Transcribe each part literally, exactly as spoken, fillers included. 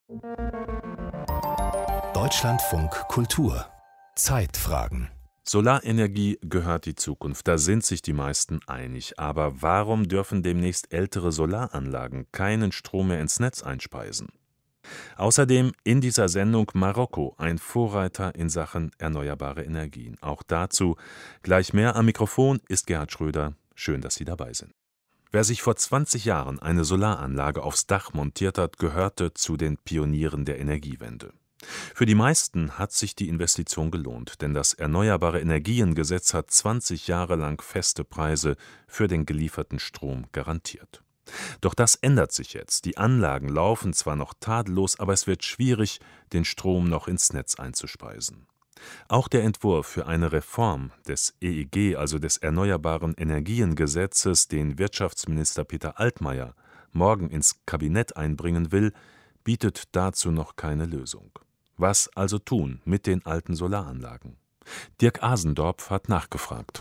Deutschlandfunk Kultur Zeitfragen. Solarenergie gehört die Zukunft, da sind sich die meisten einig. Aber warum dürfen demnächst ältere Solaranlagen keinen Strom mehr ins Netz einspeisen? Außerdem in dieser Sendung Marokko, ein Vorreiter in Sachen erneuerbare Energien. Auch dazu gleich mehr. Am Mikrofon ist Gerhard Schröder. Schön, dass Sie dabei sind. Wer sich vor zwanzig Jahren eine Solaranlage aufs Dach montiert hat, gehörte zu den Pionieren der Energiewende. Für die meisten hat sich die Investition gelohnt, denn das Erneuerbare Energiengesetz hat zwanzig Jahre lang feste Preise für den gelieferten Strom garantiert. Doch das ändert sich jetzt. Die Anlagen laufen zwar noch tadellos, aber es wird schwierig, den Strom noch ins Netz einzuspeisen. Auch der Entwurf für eine Reform des E E G, also des Erneuerbaren Energiengesetzes, den Wirtschaftsminister Peter Altmaier morgen ins Kabinett einbringen will, bietet dazu noch keine Lösung. Was also tun mit den alten Solaranlagen? Dirk Asendorf hat nachgefragt.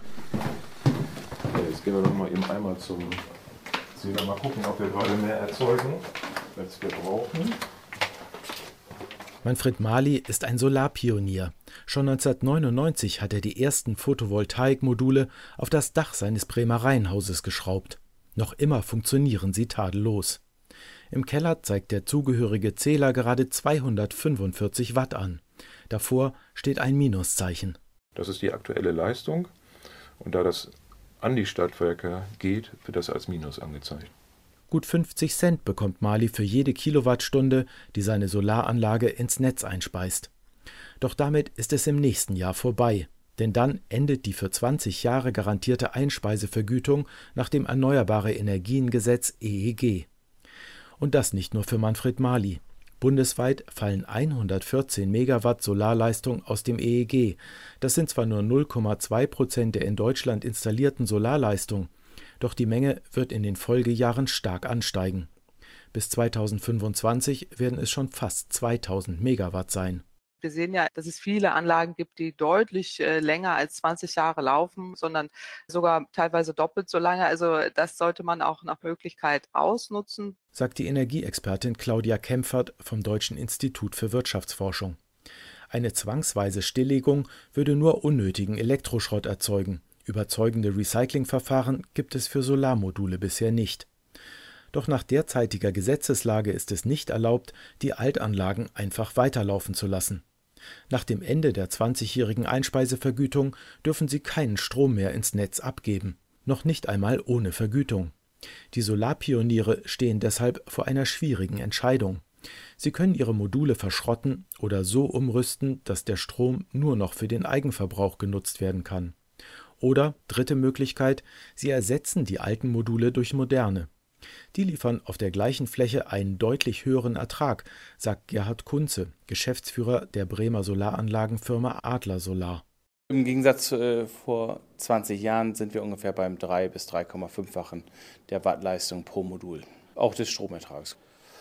Ja, jetzt gehen wir doch mal eben einmal zum Zähler, mal gucken, ob wir gerade mehr erzeugen, als wir brauchen. Manfred Mali ist ein Solarpionier. Schon neunzehnhundertneunundneunzig hat er die ersten Photovoltaikmodule auf das Dach seines Bremer Reihenhauses geschraubt. Noch immer funktionieren sie tadellos. Im Keller zeigt der zugehörige Zähler gerade zweihundertfünfundvierzig Watt an. Davor steht ein Minuszeichen. Das ist die aktuelle Leistung und da das an die Stadtwerke geht, wird das als Minus angezeigt. Gut fünfzig Cent bekommt Mali für jede Kilowattstunde, die seine Solaranlage ins Netz einspeist. Doch damit ist es im nächsten Jahr vorbei, denn dann endet die für zwanzig Jahre garantierte Einspeisevergütung nach dem Erneuerbare Energiengesetz E E G. Und das nicht nur für Manfred Mali. Bundesweit fallen hundertvierzehn Megawatt Solarleistung aus dem E E G. Das sind zwar nur null Komma zwei Prozent der in Deutschland installierten Solarleistung, doch die Menge wird in den Folgejahren stark ansteigen. Bis zweitausendfünfundzwanzig werden es schon fast zweitausend Megawatt sein. Wir sehen ja, dass es viele Anlagen gibt, die deutlich äh, länger als zwanzig Jahre laufen, sondern sogar teilweise doppelt so lange. Also das sollte man auch nach Möglichkeit ausnutzen, sagt die Energieexpertin Claudia Kempfert vom Deutschen Institut für Wirtschaftsforschung. Eine zwangsweise Stilllegung würde nur unnötigen Elektroschrott erzeugen. Überzeugende Recyclingverfahren gibt es für Solarmodule bisher nicht. Doch nach derzeitiger Gesetzeslage ist es nicht erlaubt, die Altanlagen einfach weiterlaufen zu lassen. Nach dem Ende der zwanzigjährigen Einspeisevergütung dürfen sie keinen Strom mehr ins Netz abgeben, noch nicht einmal ohne Vergütung. Die Solarpioniere stehen deshalb vor einer schwierigen Entscheidung. Sie können ihre Module verschrotten oder so umrüsten, dass der Strom nur noch für den Eigenverbrauch genutzt werden kann. Oder, dritte Möglichkeit, sie ersetzen die alten Module durch moderne. Die liefern auf der gleichen Fläche einen deutlich höheren Ertrag, sagt Gerhard Kunze, Geschäftsführer der Bremer Solaranlagenfirma Adler Solar. Im Gegensatz äh, vor zwanzig Jahren sind wir ungefähr beim drei bis drei Komma fünf-fachen der Wattleistung pro Modul, auch des Stromertrags.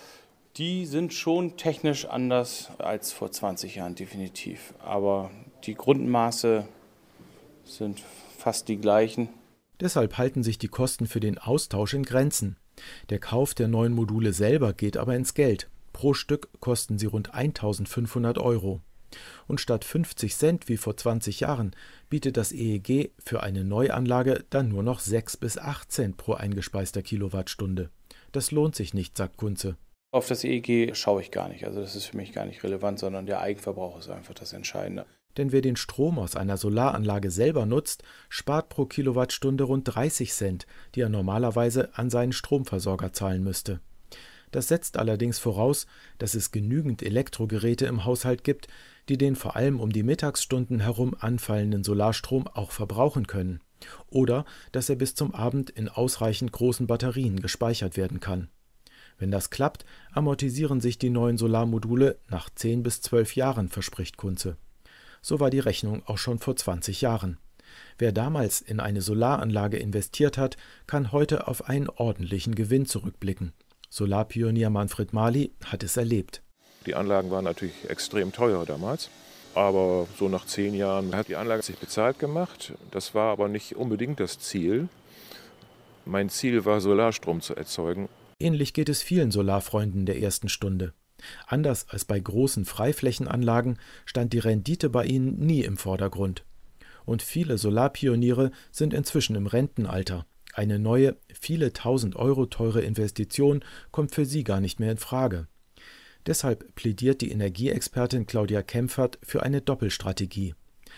Die sind schon technisch anders als vor zwanzig Jahren, definitiv. Aber die Grundmaße sind fast die gleichen. Deshalb halten sich die Kosten für den Austausch in Grenzen. Der Kauf der neuen Module selber geht aber ins Geld. Pro Stück kosten sie rund eintausendfünfhundert Euro. Und statt fünfzig Cent wie vor zwanzig Jahren bietet das E E G für eine Neuanlage dann nur noch sechs bis acht Cent pro eingespeister Kilowattstunde. Das lohnt sich nicht, sagt Kunze. Auf das E E G schaue ich gar nicht. Also das ist für mich gar nicht relevant, sondern der Eigenverbrauch ist einfach das Entscheidende. Denn wer den Strom aus einer Solaranlage selber nutzt, spart pro Kilowattstunde rund dreißig Cent, die er normalerweise an seinen Stromversorger zahlen müsste. Das setzt allerdings voraus, dass es genügend Elektrogeräte im Haushalt gibt, die den vor allem um die Mittagsstunden herum anfallenden Solarstrom auch verbrauchen können. Oder dass er bis zum Abend in ausreichend großen Batterien gespeichert werden kann. Wenn das klappt, amortisieren sich die neuen Solarmodule nach zehn bis zwölf Jahren, verspricht Kunze. So war die Rechnung auch schon vor zwanzig Jahren. Wer damals in eine Solaranlage investiert hat, kann heute auf einen ordentlichen Gewinn zurückblicken. Solarpionier Manfred Mali hat es erlebt. Die Anlagen waren natürlich extrem teuer damals, aber so nach zehn Jahren hat die Anlage sich bezahlt gemacht. Das war aber nicht unbedingt das Ziel. Mein Ziel war, Solarstrom zu erzeugen. Ähnlich geht es vielen Solarfreunden der ersten Stunde. Anders als bei großen Freiflächenanlagen stand die Rendite bei ihnen nie im Vordergrund. Und viele Solarpioniere sind inzwischen im Rentenalter. Eine neue, viele tausend Euro teure Investition kommt für sie gar nicht mehr in Frage. Deshalb plädiert die Energieexpertin Claudia Kempfert für eine Doppelstrategie.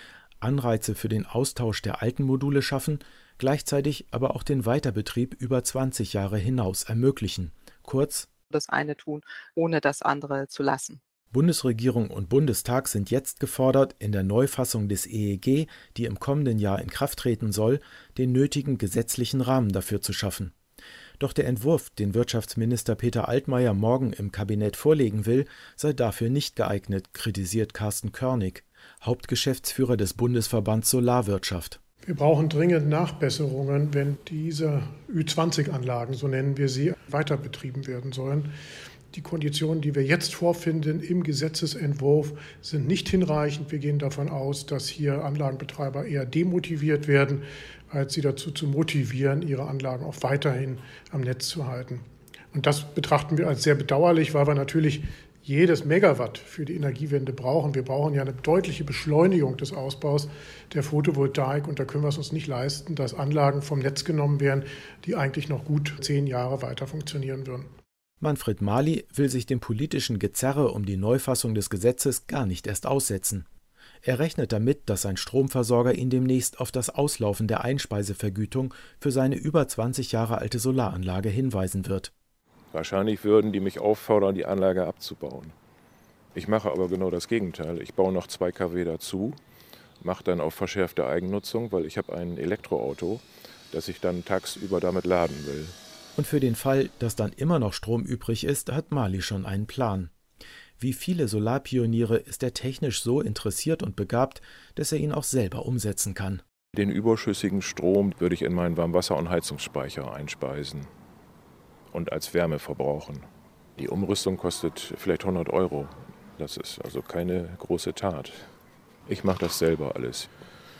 Anreize für den Austausch der alten Module schaffen, gleichzeitig aber auch den Weiterbetrieb über zwanzig Jahre hinaus ermöglichen. Kurz, das eine tun, ohne das andere zu lassen. Bundesregierung und Bundestag sind jetzt gefordert, in der Neufassung des E E G, die im kommenden Jahr in Kraft treten soll, den nötigen gesetzlichen Rahmen dafür zu schaffen. Doch der Entwurf, den Wirtschaftsminister Peter Altmaier morgen im Kabinett vorlegen will, sei dafür nicht geeignet, kritisiert Carsten Körnig, Hauptgeschäftsführer des Bundesverbands Solarwirtschaft. Wir brauchen dringend Nachbesserungen, wenn diese Ü zwanzig Anlagen, so nennen wir sie, weiter betrieben werden sollen. Die Konditionen, die wir jetzt vorfinden im Gesetzesentwurf, sind nicht hinreichend. Wir gehen davon aus, dass hier Anlagenbetreiber eher demotiviert werden, als sie dazu zu motivieren, ihre Anlagen auch weiterhin am Netz zu halten. Und das betrachten wir als sehr bedauerlich, weil wir natürlich jedes Megawatt für die Energiewende brauchen. Wir brauchen ja eine deutliche Beschleunigung des Ausbaus der Photovoltaik. Und da können wir es uns nicht leisten, dass Anlagen vom Netz genommen werden, die eigentlich noch gut zehn Jahre weiter funktionieren würden. Manfred Mali will sich dem politischen Gezerre um die Neufassung des Gesetzes gar nicht erst aussetzen. Er rechnet damit, dass sein Stromversorger ihn demnächst auf das Auslaufen der Einspeisevergütung für seine über zwanzig Jahre alte Solaranlage hinweisen wird. Wahrscheinlich würden die mich auffordern, die Anlage abzubauen. Ich mache aber genau das Gegenteil. Ich baue noch zwei Kilowatt dazu, mache dann auf verschärfte Eigennutzung, weil ich habe ein Elektroauto, das ich dann tagsüber damit laden will. Und für den Fall, dass dann immer noch Strom übrig ist, hat Mali schon einen Plan. Wie viele Solarpioniere ist er technisch so interessiert und begabt, dass er ihn auch selber umsetzen kann. Den überschüssigen Strom würde ich in meinen Warmwasser- und Heizungsspeicher einspeisen und als Wärme verbrauchen. Die Umrüstung kostet vielleicht hundert Euro. Das ist also keine große Tat. Ich mache das selber alles.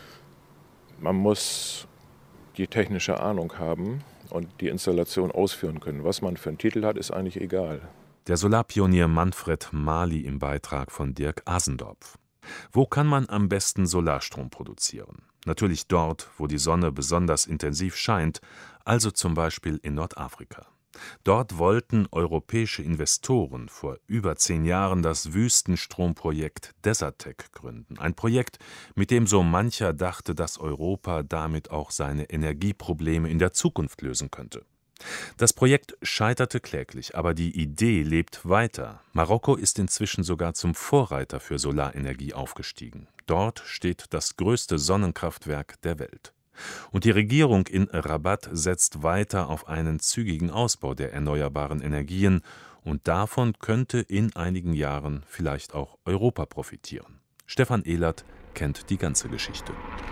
Man muss die technische Ahnung haben und die Installation ausführen können. Was man für einen Titel hat, ist eigentlich egal. Der Solarpionier Manfred Mali im Beitrag von Dirk Asendorf. Wo kann man am besten Solarstrom produzieren? Natürlich dort, wo die Sonne besonders intensiv scheint, also zum Beispiel in Nordafrika. Dort wollten europäische Investoren vor über zehn Jahren das Wüstenstromprojekt Desertec gründen. Ein Projekt, mit dem so mancher dachte, dass Europa damit auch seine Energieprobleme in der Zukunft lösen könnte. Das Projekt scheiterte kläglich, aber die Idee lebt weiter. Marokko ist inzwischen sogar zum Vorreiter für Solarenergie aufgestiegen. Dort steht das größte Sonnenkraftwerk der Welt. Und die Regierung in Rabat setzt weiter auf einen zügigen Ausbau der erneuerbaren Energien, und davon könnte in einigen Jahren vielleicht auch Europa profitieren. Stefan Ehlert kennt die ganze Geschichte.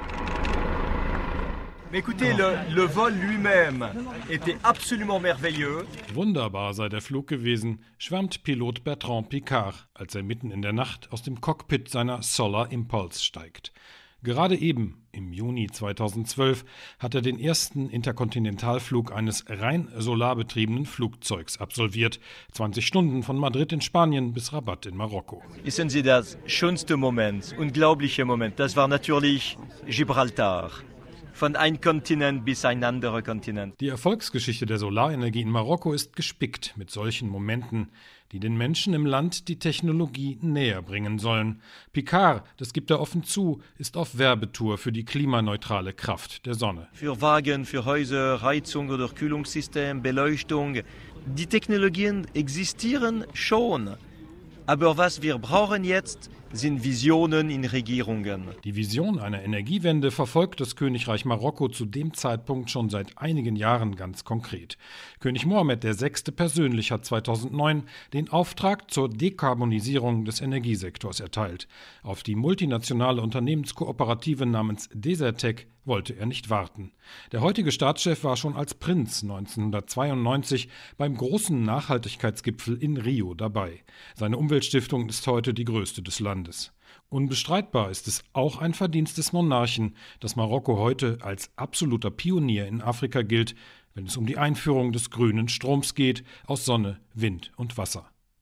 Écoutez, le, le vol lui-même était absolument merveilleux. Wunderbar sei der Flug gewesen, schwärmt Pilot Bertrand Piccard, als er mitten in der Nacht aus dem Cockpit seiner Solar Impulse steigt. Gerade eben, im Juni zweitausendzwölf, hat er den ersten Interkontinentalflug eines rein solarbetriebenen Flugzeugs absolviert. zwanzig Stunden von Madrid in Spanien bis Rabat in Marokko. Wissen Sie, das schönste Moment, unglaubliche Moment, das war natürlich Gibraltar. Von einem Kontinent bis ein anderer Kontinent. Die Erfolgsgeschichte der Solarenergie in Marokko ist gespickt mit solchen Momenten, die den Menschen im Land die Technologie näher bringen sollen. Piccard, das gibt er offen zu, ist auf Werbetour für die klimaneutrale Kraft der Sonne. Für Wagen, für Häuser, Heizung oder Kühlungssystem, Beleuchtung. Die Technologien existieren schon. Aber was wir brauchen jetzt, sind Visionen in Regierungen. Die Vision einer Energiewende verfolgt das Königreich Marokko zu dem Zeitpunkt schon seit einigen Jahren ganz konkret. König Mohammed der Sechste persönlich hat zweitausendneun den Auftrag zur Dekarbonisierung des Energiesektors erteilt. Auf die multinationale Unternehmenskooperative namens Desertec wollte er nicht warten. Der heutige Staatschef war schon als Prinz neunzehnhundertzweiundneunzig beim großen Nachhaltigkeitsgipfel in Rio dabei. Seine Umweltstiftung ist heute die größte des Landes. Unbestreitbar ist es auch ein Verdienst des Monarchen, dass Marokko heute als absoluter Pionier in Afrika gilt, wenn es um die Einführung des grünen Stroms geht, aus Sonne, Wind und Wasser.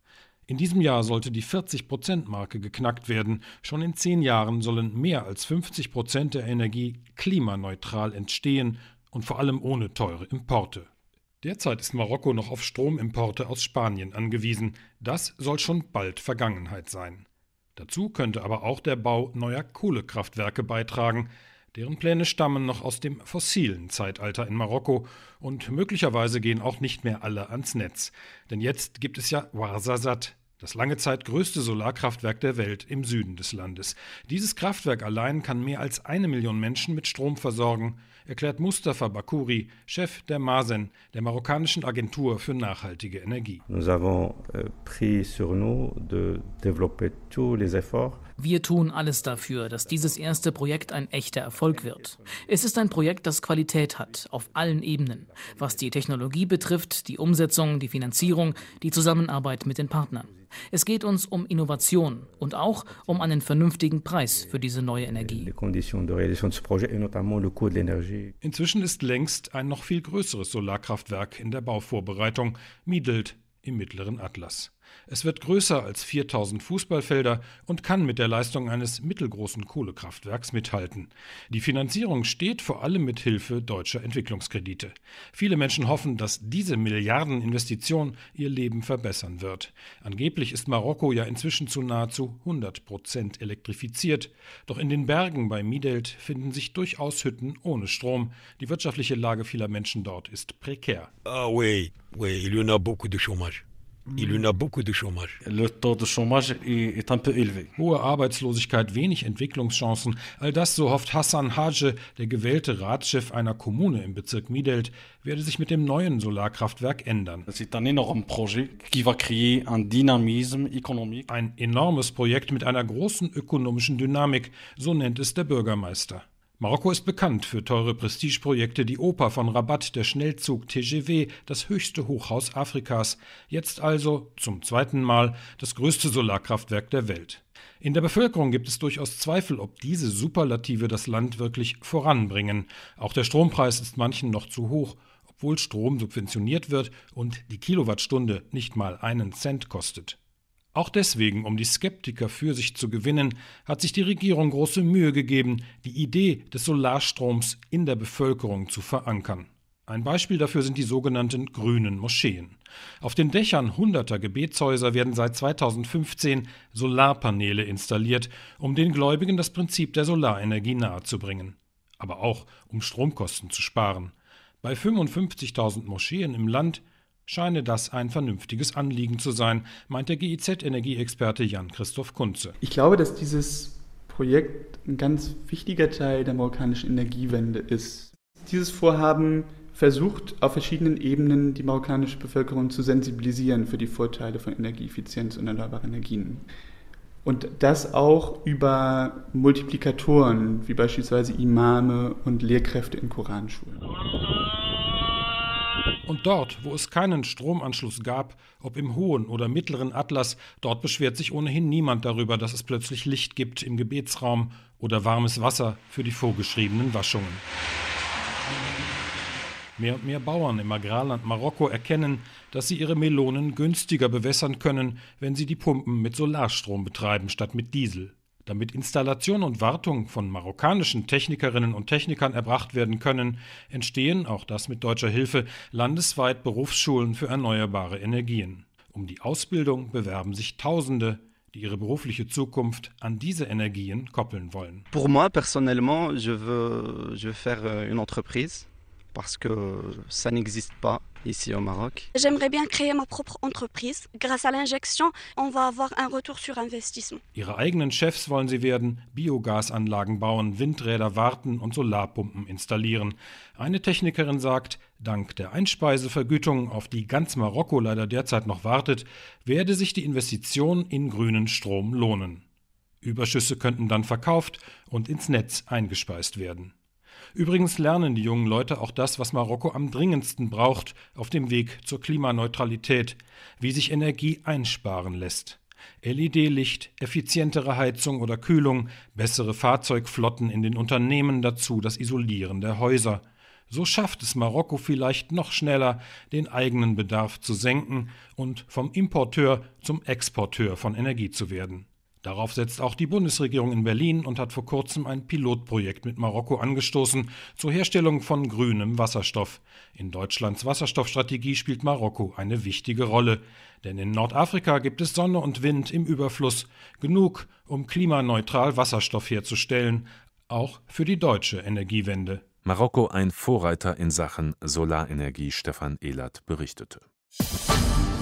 In diesem Jahr sollte die vierzig-Prozent-Marke geknackt werden. Schon in zehn Jahren sollen mehr als fünfzig Prozent der Energie klimaneutral entstehen und vor allem ohne teure Importe. Derzeit ist Marokko noch auf Stromimporte aus Spanien angewiesen. Das soll schon bald Vergangenheit sein. Dazu könnte aber auch der Bau neuer Kohlekraftwerke beitragen. Deren Pläne stammen noch aus dem fossilen Zeitalter in Marokko und möglicherweise gehen auch nicht mehr alle ans Netz. Denn jetzt gibt es ja Ouarzazate, das lange Zeit größte Solarkraftwerk der Welt im Süden des Landes. Dieses Kraftwerk allein kann mehr als eine Million Menschen mit Strom versorgen, erklärt Mustafa Bakouri, Chef der MASEN, der marokkanischen Agentur für nachhaltige Energie. Nous avons pris sur nous de développer tous les efforts. Wir tun alles dafür, dass dieses erste Projekt ein echter Erfolg wird. Es ist ein Projekt, das Qualität hat, auf allen Ebenen. Was die Technologie betrifft, die Umsetzung, die Finanzierung, die Zusammenarbeit mit den Partnern. Es geht uns um Innovation und auch um einen vernünftigen Preis für diese neue Energie. Inzwischen ist längst ein noch viel größeres Solarkraftwerk in der Bauvorbereitung, Midelt im mittleren Atlas. Es wird größer als viertausend Fußballfelder und kann mit der Leistung eines mittelgroßen Kohlekraftwerks mithalten. Die Finanzierung steht vor allem mit Hilfe deutscher Entwicklungskredite. Viele Menschen hoffen, dass diese Milliardeninvestition ihr Leben verbessern wird. Angeblich ist Marokko ja inzwischen zu nahezu hundert Prozent elektrifiziert. Doch in den Bergen bei Midelt finden sich durchaus Hütten ohne Strom. Die wirtschaftliche Lage vieler Menschen dort ist prekär. Ah oui, oui, il y en a beaucoup de chômage. Il y en a beaucoup de chômage. Le taux de chômage est un peu élevé. Hohe Arbeitslosigkeit, wenig Entwicklungschancen, all das, so hofft Hassan Hadje, der gewählte Ratschef einer Kommune im Bezirk Midelt, werde sich mit dem neuen Solarkraftwerk ändern. C'est un énorme projet qui va créer un dynamisme économique. Ein enormes Projekt mit einer großen ökonomischen Dynamik, so nennt es der Bürgermeister. Marokko ist bekannt für teure Prestigeprojekte, die Oper von Rabat, der Schnellzug T G V, das höchste Hochhaus Afrikas. Jetzt also zum zweiten Mal das größte Solarkraftwerk der Welt. In der Bevölkerung gibt es durchaus Zweifel, ob diese Superlative das Land wirklich voranbringen. Auch der Strompreis ist manchen noch zu hoch, obwohl Strom subventioniert wird und die Kilowattstunde nicht mal einen Cent kostet. Auch deswegen, um die Skeptiker für sich zu gewinnen, hat sich die Regierung große Mühe gegeben, die Idee des Solarstroms in der Bevölkerung zu verankern. Ein Beispiel dafür sind die sogenannten grünen Moscheen. Auf den Dächern hunderter Gebetshäuser werden seit zweitausendfünfzehn Solarpaneele installiert, um den Gläubigen das Prinzip der Solarenergie nahezubringen. Aber auch, um Stromkosten zu sparen. Bei fünfundfünfzigtausend Moscheen im Land scheine das ein vernünftiges Anliegen zu sein, meint der G I Z-Energieexperte Jan-Christoph Kunze. Ich glaube, dass dieses Projekt ein ganz wichtiger Teil der marokkanischen Energiewende ist. Dieses Vorhaben versucht, auf verschiedenen Ebenen die marokkanische Bevölkerung zu sensibilisieren für die Vorteile von Energieeffizienz und erneuerbaren Energien. Und das auch über Multiplikatoren, wie beispielsweise Imame und Lehrkräfte in Koranschulen. Und dort, wo es keinen Stromanschluss gab, ob im hohen oder mittleren Atlas, dort beschwert sich ohnehin niemand darüber, dass es plötzlich Licht gibt im Gebetsraum oder warmes Wasser für die vorgeschriebenen Waschungen. Mehr und mehr Bauern im Agrarland Marokko erkennen, dass sie ihre Melonen günstiger bewässern können, wenn sie die Pumpen mit Solarstrom betreiben statt mit Diesel. Damit Installation und Wartung von marokkanischen Technikerinnen und Technikern erbracht werden können, entstehen, auch das mit deutscher Hilfe, landesweit Berufsschulen für erneuerbare Energien. Um die Ausbildung bewerben sich Tausende, die ihre berufliche Zukunft an diese Energien koppeln wollen. Pour moi, personnellement, je veux, je veux faire une entreprise, parce que ça n'existe pas ici au Maroc. J'aimerais bien créer ma propre entreprise. Grâce à l'injection, on va avoir un retour sur investissement. Ihre eigenen Chefs wollen sie werden, Biogasanlagen bauen, Windräder warten und Solarpumpen installieren. Eine Technikerin sagt, dank der Einspeisevergütung, auf die ganz Marokko leider derzeit noch wartet, werde sich die Investition in grünen Strom lohnen. Überschüsse könnten dann verkauft und ins Netz eingespeist werden. Übrigens lernen die jungen Leute auch das, was Marokko am dringendsten braucht auf dem Weg zur Klimaneutralität, wie sich Energie einsparen lässt. L E D-Licht, effizientere Heizung oder Kühlung, bessere Fahrzeugflotten in den Unternehmen, dazu das Isolieren der Häuser. So schafft es Marokko vielleicht noch schneller, den eigenen Bedarf zu senken und vom Importeur zum Exporteur von Energie zu werden. Darauf setzt auch die Bundesregierung in Berlin und hat vor kurzem ein Pilotprojekt mit Marokko angestoßen zur Herstellung von grünem Wasserstoff. In Deutschlands Wasserstoffstrategie spielt Marokko eine wichtige Rolle. Denn in Nordafrika gibt es Sonne und Wind im Überfluss, genug, um klimaneutral Wasserstoff herzustellen, auch für die deutsche Energiewende. Marokko ein Vorreiter in Sachen Solarenergie, Stefan Ehlert berichtete.